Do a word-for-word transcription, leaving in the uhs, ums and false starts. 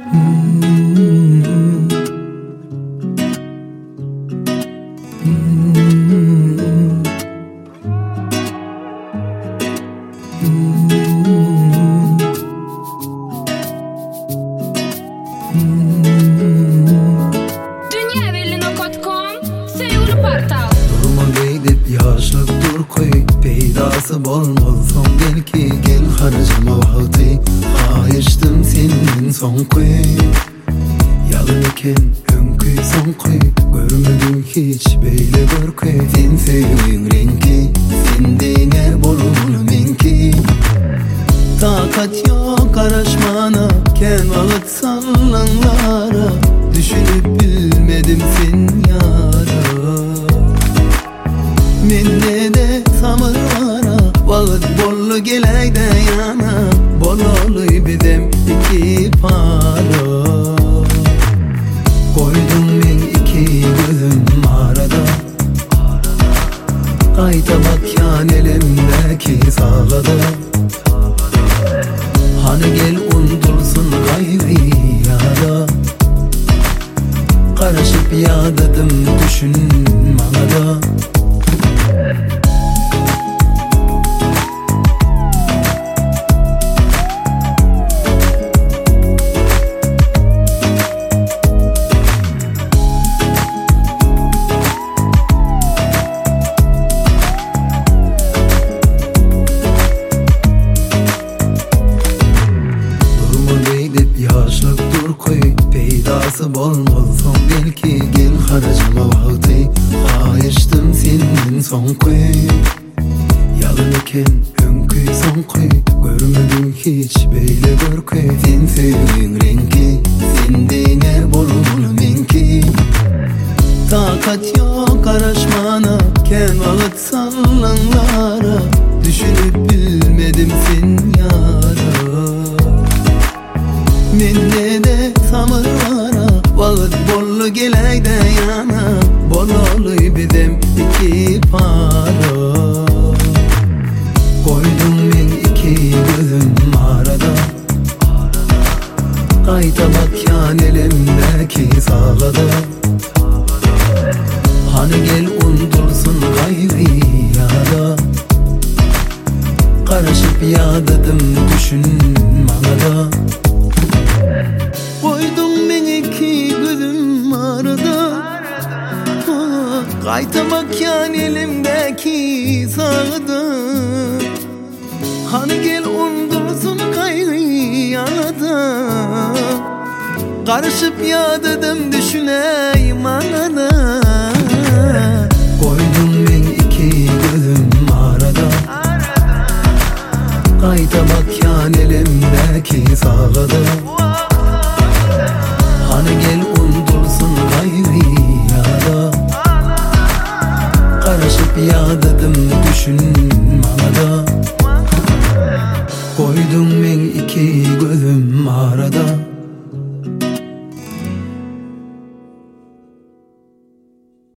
Peydası bolmazsam belki gel harcama vakti. Hayıştım senin son koy. Yalın eken önkü son koy. Görmedim hiç beyle görkü. Sen sevdiğin renki sendine bolun menki. Takat yok karışmana ken valık sallanlara. Düşünüp bilmedim sen yara. Mende de samır vara valık bollu geleyde yana. Bololu bizem iki para. Koydum ben iki gözüm arada. Kayta bak yan elimdeki sağlada. Hani gel unutursun gayrı yara. Karışıp yağdadım düşün bana da. Peydası bolmazsam belki gel harcama vakti. Hayıştım senin son koy. Yalın eken önkü son koy. Görmedim hiç beyle görkü. Sen sevdiğin renki sendine bolun menki. Takat yok karışmana ken valık sallanlara. Düşünüp bilmedim sen yara. Mende de samır vara valık bollu geleyde yana. Bololu bizem iki para. Koydum ben iki gözüm arada. Kayta bak yan elimdeki sağlada. Hani gel unutursun gayrı yara. Karışıp yağdadım düşün bana da. Koydum ben iki gözüm arada. Kayta bak yan elimdeki sağda. Hani gel unutursun gayrı yağda. Karışıp yağdadım düşüneyim anada.